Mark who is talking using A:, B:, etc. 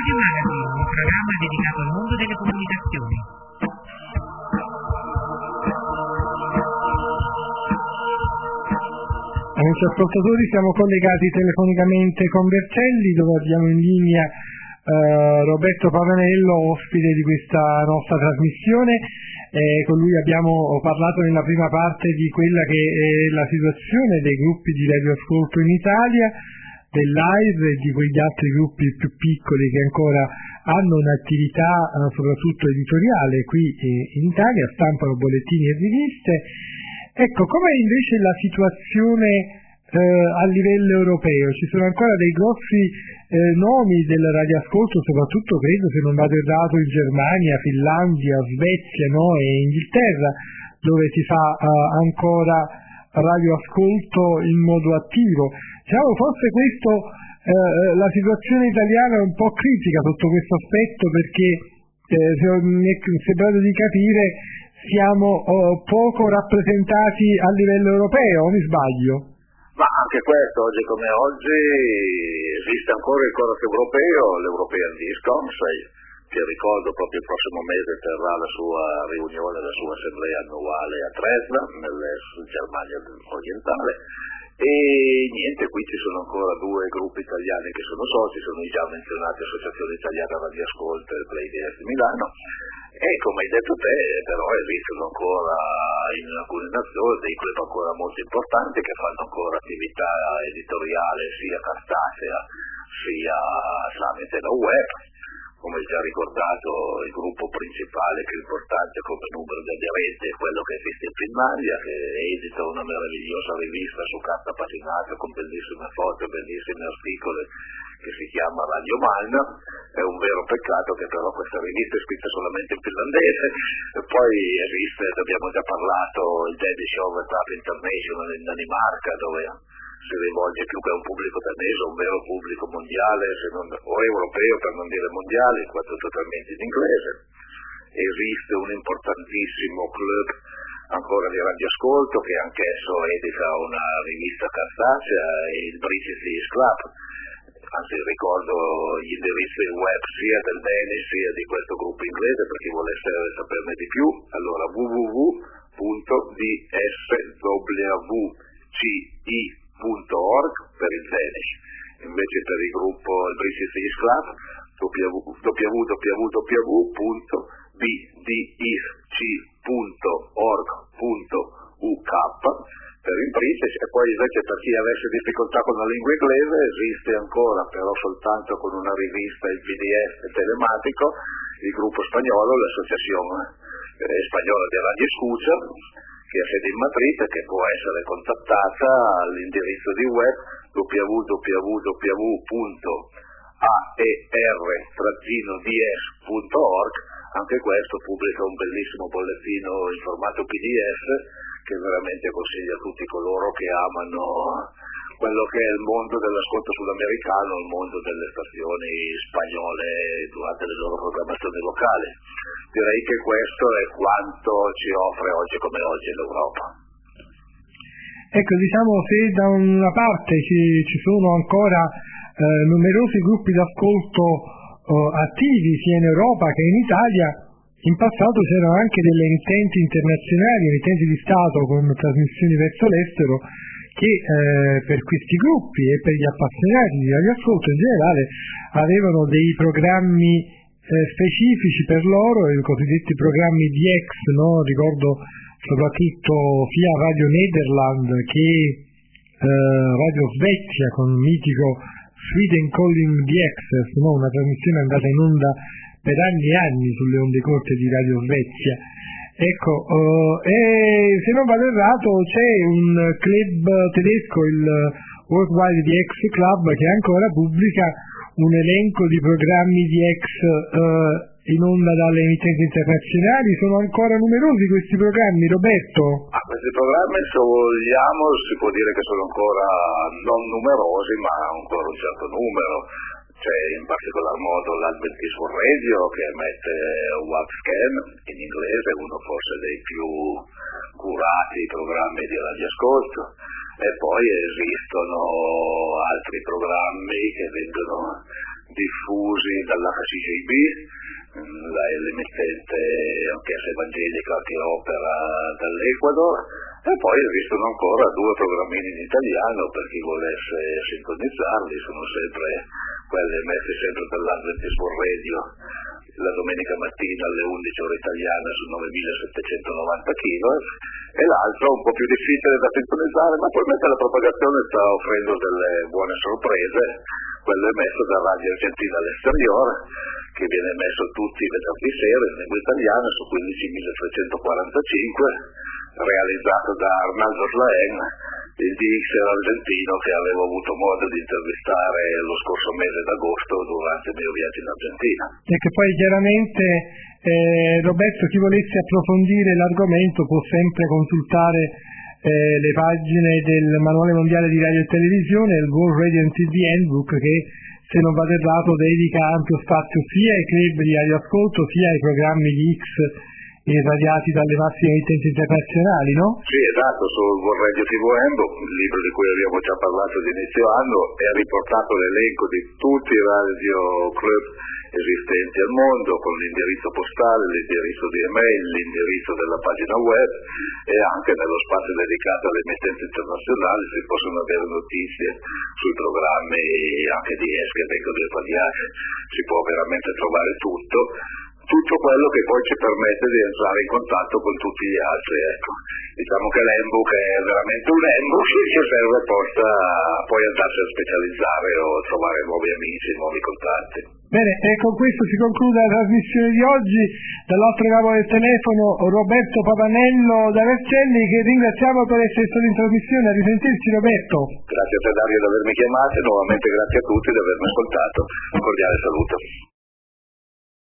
A: Radio Magazine, un programma dedicato al mondo delle comunicazioni.
B: Amici ascoltatori, siamo collegati telefonicamente con Vercelli, dove abbiamo in linea Roberto Pavanello, ospite di questa nostra trasmissione. Con lui abbiamo parlato nella prima parte di quella che è la situazione dei gruppi di radioascolto in Italia, del live e di quegli altri gruppi più piccoli che ancora hanno un'attività soprattutto editoriale qui in Italia, stampano bollettini e riviste. Ecco, com'è invece la situazione a livello europeo? Ci sono ancora dei grossi nomi del radioascolto, soprattutto credo, se non vado errato, in Germania, Finlandia, Svezia, no? E Inghilterra, dove si fa ancora radioascolto in modo attivo. Diciamo, forse questo la situazione italiana è un po' critica sotto questo aspetto, perché mi è sembrato di capire siamo poco rappresentati a livello europeo, o mi sbaglio?
C: Ma anche questo, oggi come oggi, esiste ancora il Chorus Europeo, l'European Disc Council, che ricordo proprio il prossimo mese terrà la sua riunione, la sua assemblea annuale a Dresda, nell'ex Germania orientale. E niente, qui ci sono ancora due gruppi italiani che sono soci, sono i già menzionati Associazione Italiana Radioascolto e Play DS di Milano, e come hai detto te, però esistono ancora in alcune nazioni dei club ancora molto importanti che fanno ancora attività editoriale sia cartacea sia tramite la web. Come già ricordato, il gruppo principale più importante come numero di aderenti è quello che esiste in Finlandia, che edita una meravigliosa rivista su carta paginata con bellissime foto e bellissimi articoli, che si chiama Radio Malmö. È un vero peccato che però questa rivista è scritta solamente in finlandese. E poi esiste, abbiamo già parlato, il Danish Overcraft International in Danimarca, dove si rivolge più che a un pubblico danese, a un vero pubblico mondiale, se non, o europeo per non dire mondiale, in quanto totalmente in inglese. Esiste un importantissimo club ancora di radioascolto che anch'esso edita una rivista cartacea, il British Disc Club. Anzi, ricordo gli indirizzi web sia del Danish sia di questo gruppo inglese per chi volesse saperne di più. Allora www.dswci.org per il Danish, invece per il gruppo il British Disc Club www.bdisc.org.uk per il British. E poi invece per chi avesse difficoltà con la lingua inglese esiste ancora, però soltanto con una rivista, il PDF telematico, il gruppo spagnolo, l'Associazione Spagnola di Radio Escucha, che ha sede in Madrid e che può essere contattata all'indirizzo di web www.aer-ds.org. Anche questo pubblica un bellissimo bollettino in formato PDF che veramente consiglio a tutti coloro che amano quello che è il mondo dell'ascolto sudamericano, il mondo delle stazioni spagnole durante le loro programmazioni locali. Direi che questo è quanto ci offre oggi come oggi l'Europa.
B: Ecco, diciamo, se da una parte ci sono ancora numerosi gruppi d'ascolto attivi sia in Europa che in Italia, in passato c'erano anche delle emittenti internazionali, emittenti di Stato con trasmissioni verso l'estero, che per questi gruppi e per gli appassionati di radioascolto in generale avevano dei programmi specifici per loro, i cosiddetti programmi DX, no? Ricordo soprattutto sia Radio Nederland che Radio Svezia con il mitico Sweden Calling DX, no? Una trasmissione andata in onda per anni e anni sulle onde corte di Radio Svezia. Ecco, e se non vado errato c'è un club tedesco, il Worldwide DX Club, che ancora pubblica un elenco di programmi DX in onda dalle emittenti internazionali. Sono ancora numerosi questi programmi, Roberto?
C: Questi programmi, se vogliamo, si può dire che sono ancora non numerosi, ma ancora un certo numero. C'è in particolar modo l'Adventist World Radio che emette Webscan in inglese, uno forse dei più curati programmi di radioascolto, e poi esistono altri programmi che vengono diffusi dall'HCJB, l'emittente anch'essa evangelica che opera dall'Ecuador, e poi esistono ancora 2 programmini in italiano per chi volesse sintonizzarli, sono sempre quelle emesse sempre dall'Adventist World Radio la domenica mattina alle 11 ore italiane su 9790 kHz, e l'altro un po' più difficile da sintonizzare, ma probabilmente la propagazione sta offrendo delle buone sorprese, quello emesso da Radio Argentina all'Exterior, che viene emesso tutti i venerdì sera in lingua italiana su 15345, realizzato da Arnaldo Slaen, il DXer argentino che avevo avuto modo di intervistare lo scorso mese d'agosto durante il mio viaggio in Argentina.
B: E che poi chiaramente Roberto, chi volesse approfondire l'argomento può sempre consultare le pagine del Manuale Mondiale di Radio e Televisione, il World Radio and TV Handbook, che se non vado errato dedica ampio spazio sia ai club di radioascolto sia ai programmi di X irradiati dalle massime emittenti internazionali, no?
C: Sì, esatto, sul World Radio TV Handbook, il libro di cui abbiamo già parlato di inizio anno, è riportato l'elenco di tutti i radio club esistenti al mondo, con l'indirizzo postale, l'indirizzo di email, l'indirizzo della pagina web, e anche nello spazio dedicato alle emittenti internazionali si possono avere notizie sui programmi anche di ESC che vengono irradiati, si può veramente trovare tutto quello che poi ci permette di entrare in contatto con tutti gli altri, ecco. Diciamo che l'handbook è veramente un handbook che serve apposta a poi andarsi a specializzare o trovare nuovi amici, nuovi contatti.
B: Bene, e con questo si conclude la trasmissione di oggi. Dall'altro capo del telefono Roberto Pavanello da Vercelli, che ringraziamo per essere stato in trasmissione. A risentirci, Roberto.
C: Grazie a te, Dario, di avermi chiamato, e nuovamente grazie a tutti di avermi ascoltato. Un cordiale saluto.